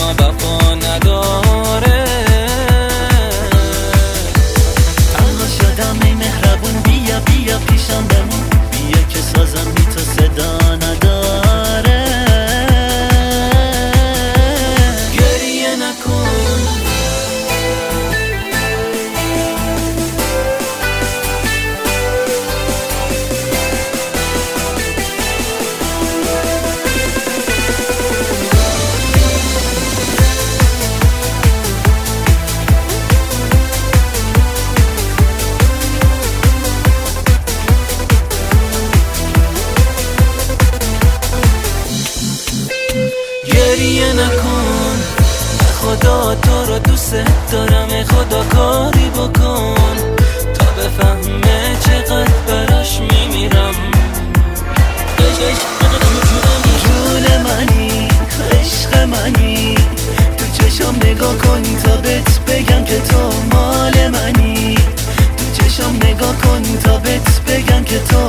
وفا نداره. تنها شدم ای مهربون، بیا بیا پیشم بمون، بیا که سازم بی تو صدا نداره. گریه نکن، گریه نکن، خدا تو رو دوست دارم، خدا کاری بکن تا بفهمه چقدر براش میمیرم. جون منی، عشق منی، تو چشم نگاه کن تا بهت بگم که تو مال منی، تو چشم نگاه کن تا بهت بگم که تو